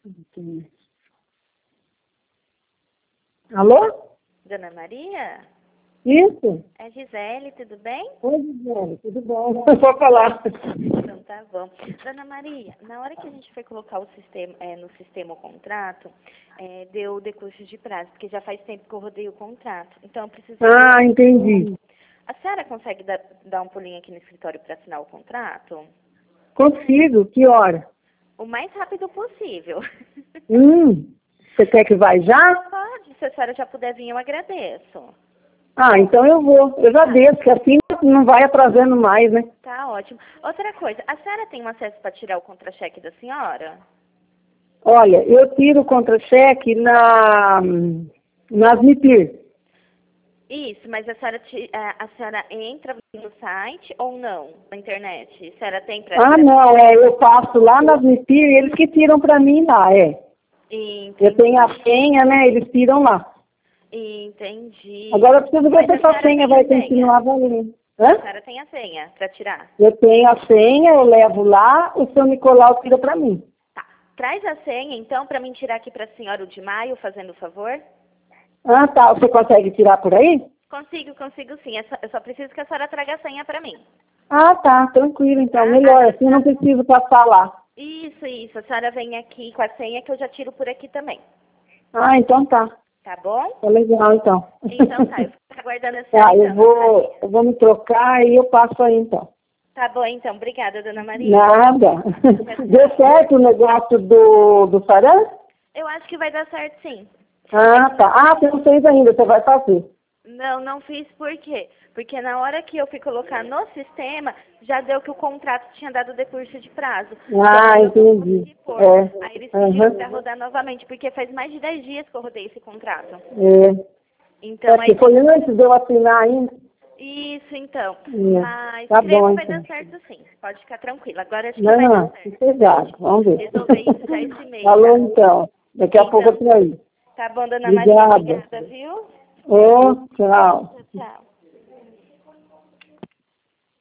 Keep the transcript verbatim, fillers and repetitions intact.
Alô? Dona Maria? Isso? É Gisele, tudo bem? Oi, Gisele, tudo bom? Pode falar. Então tá bom. Dona Maria, na hora que a gente foi colocar o sistema, é, no sistema o contrato, é, deu decurso de prazo, porque já faz tempo que eu rodei o contrato. Então eu preciso... Ah, entendi. A senhora consegue dar, dar um pulinho aqui no escritório para assinar o contrato? Consigo, que hora? O mais rápido possível. Hum, você quer que vai já? Pode, se a senhora já puder vir, eu agradeço. Ah, então eu vou. Eu já desço, que assim não vai atrasando mais, né? Tá ótimo. Outra coisa, a senhora tem um acesso para tirar o contra-cheque da senhora? Olha, eu tiro o contra-cheque na, nas MIPIR. Isso, mas a senhora, ti- a, a senhora entra no site ou não, na internet? A senhora tem para... Ah, não, é, eu passo lá nas MIPIR e eles que tiram pra mim lá, é. Eu tenho a senha, né, eles tiram lá. Entendi. Agora eu preciso ver Mas se a essa senhora senha tem a vai senha? continuar valendo. A Hã? senhora tem a senha para tirar? Eu tenho a senha, eu levo lá, o seu Nicolau tira pra mim. Tá. Traz a senha, então, para mim tirar aqui para a senhora o de maio, fazendo o favor? Ah, tá. Você consegue tirar por aí? Consigo, consigo sim. É só- Eu só preciso que a senhora traga a senha para mim. Ah, tá. Tranquilo, então. Tá? Melhor. Ah, Assim eu não preciso passar lá. Isso, isso. A senhora vem aqui com a senha que eu já tiro por aqui também. Ah, então tá. Tá bom? Tá legal, então. Então tá, eu fico aguardando a senhora. Tá, eu então, vou, eu vou me trocar e eu passo aí, então. Tá bom, então. Obrigada, Dona Maria. Nada. Deu certo o negócio do, do Saran? Eu acho que vai dar certo, sim. Ah, tá. Ah, você não fez ainda, você vai fazer. Não, não fiz por quê? Porque na hora que eu fui colocar no sistema, já deu que o contrato tinha dado decurso de prazo. Ah, Então, eu não entendi. consegui pôr. É. Aí eles pediram Aham. para rodar novamente, porque faz mais de dez dias que eu rodei esse contrato. É. Então, É que aí... foi antes de eu assinar ainda. Isso, então. É. Mas Tá creio bom, que vai então. dar certo, sim. Pode ficar tranquila. Agora acho que vai dar Não, certo. sossegado. Vamos ver. Resolver isso já esse mês. Falou, Já. então. Daqui a pouco eu Então, tô aí. tá bom, Dona Maria. Obrigada. Obrigada, viu? Ô, tchau. Tchau.